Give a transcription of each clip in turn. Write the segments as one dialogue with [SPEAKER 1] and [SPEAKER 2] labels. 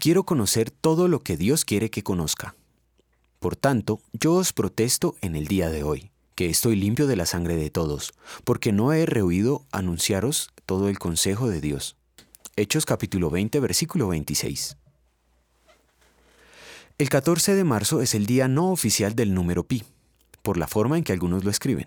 [SPEAKER 1] Quiero conocer todo lo que Dios quiere que conozca. Por tanto, yo os protesto en el día de hoy, que estoy limpio de la sangre de todos, porque no he rehuido anunciaros todo el consejo de Dios. Hechos capítulo 20, versículo 26. El 14 de marzo es el día no oficial del número pi, por la forma en que algunos lo escriben,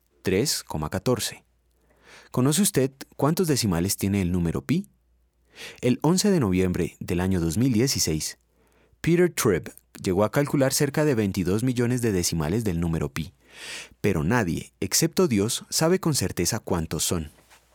[SPEAKER 1] 3,14. ¿Conoce usted cuántos decimales tiene el número pi? El 11 de noviembre del año 2016, Peter Tribb llegó a calcular cerca de 22 millones de decimales del número pi, pero nadie, excepto Dios, sabe con certeza cuántos son.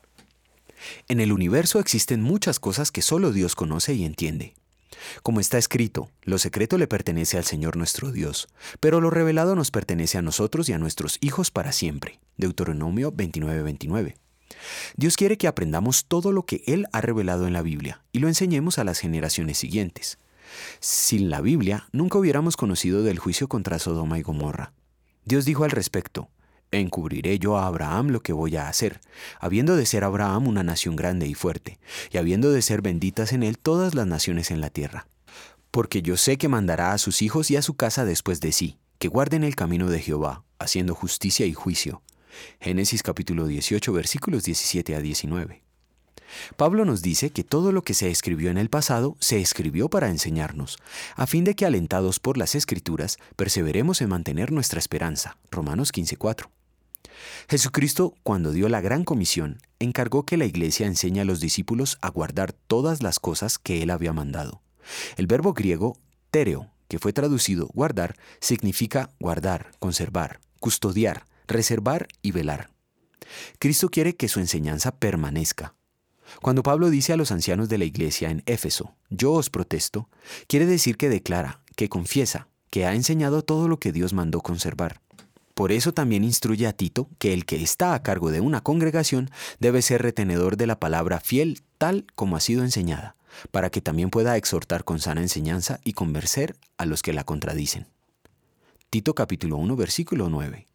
[SPEAKER 1] En el universo existen muchas cosas que solo Dios conoce y entiende. Como está escrito, lo secreto le pertenece al Señor nuestro Dios, pero lo revelado nos pertenece a nosotros y a nuestros hijos para siempre. Deuteronomio 29:29. Dios quiere que aprendamos todo lo que Él ha revelado en la Biblia y lo enseñemos a las generaciones siguientes. Sin la Biblia, nunca hubiéramos conocido del juicio contra Sodoma y Gomorra. Dios dijo al respecto: encubriré yo a Abraham lo que voy a hacer, habiendo de ser Abraham una nación grande y fuerte, y habiendo de ser benditas en él todas las naciones en la tierra. Porque yo sé que mandará a sus hijos y a su casa después de sí, que guarden el camino de Jehová, haciendo justicia y juicio. Génesis capítulo 18, versículos 17 a 19. Pablo nos dice que todo lo que se escribió en el pasado se escribió para enseñarnos, a fin de que, alentados por las Escrituras, perseveremos en mantener nuestra esperanza. Romanos 15:4. Jesucristo, cuando dio la gran comisión, encargó que la iglesia enseñe a los discípulos a guardar todas las cosas que Él había mandado. El verbo griego tereo, que fue traducido guardar, significa guardar, conservar, custodiar, reservar y velar. Cristo quiere que su enseñanza permanezca. Cuando Pablo dice a los ancianos de la iglesia en Éfeso, yo os protesto, quiere decir que declara, que confiesa, que ha enseñado todo lo que Dios mandó conservar. Por eso también instruye a Tito que el que está a cargo de una congregación debe ser retenedor de la palabra fiel tal como ha sido enseñada, para que también pueda exhortar con sana enseñanza y convencer a los que la contradicen. Tito capítulo 1, versículo 9.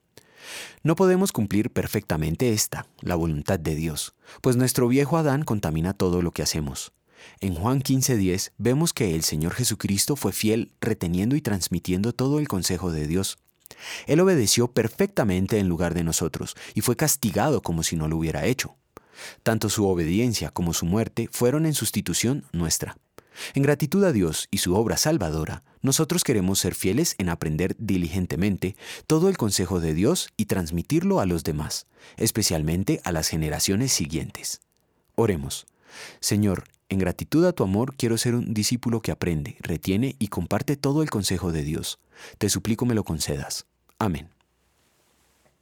[SPEAKER 1] No podemos cumplir perfectamente la voluntad de Dios, pues nuestro viejo Adán contamina todo lo que hacemos. En Juan 15:10 vemos que el Señor Jesucristo fue fiel reteniendo y transmitiendo todo el consejo de Dios. Él obedeció perfectamente en lugar de nosotros y fue castigado como si no lo hubiera hecho. Tanto su obediencia como su muerte fueron en sustitución nuestra. En gratitud a Dios y su obra salvadora, nosotros queremos ser fieles en aprender diligentemente todo el consejo de Dios y transmitirlo a los demás, especialmente a las generaciones siguientes. Oremos. Señor, en gratitud a tu amor quiero ser un discípulo que aprende, retiene y comparte todo el consejo de Dios. Te suplico me lo concedas. Amén.